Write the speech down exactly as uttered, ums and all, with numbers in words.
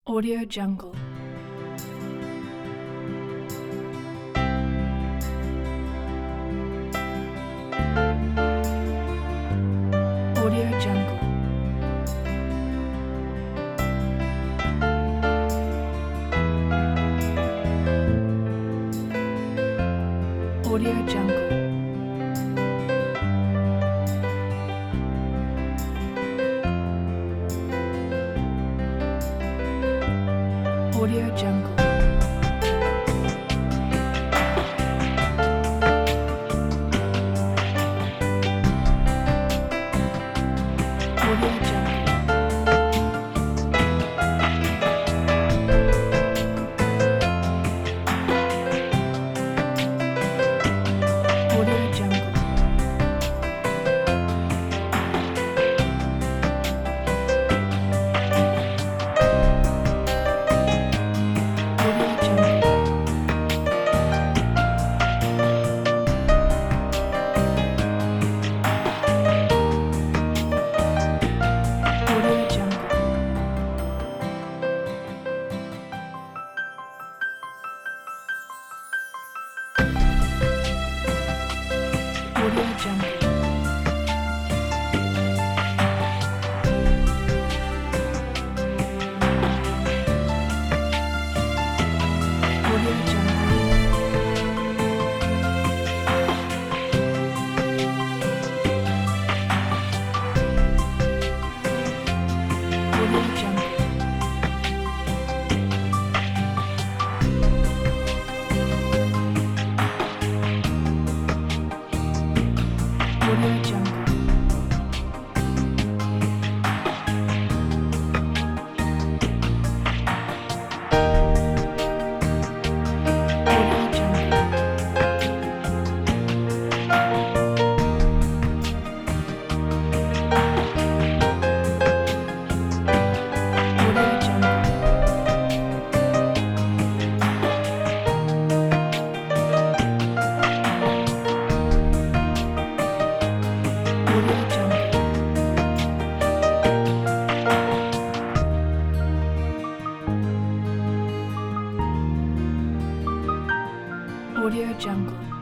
Audio Jungle. Audio Jungle. Audio Jungle. Audio Jungle. Audio Jungle. Audio Jungle. Audio Jungle. Audio Jungle. Audio Jungle. Audio Jungle. Audio Jungle. Audio Jungle. Audio Jungle. Audio Jungle.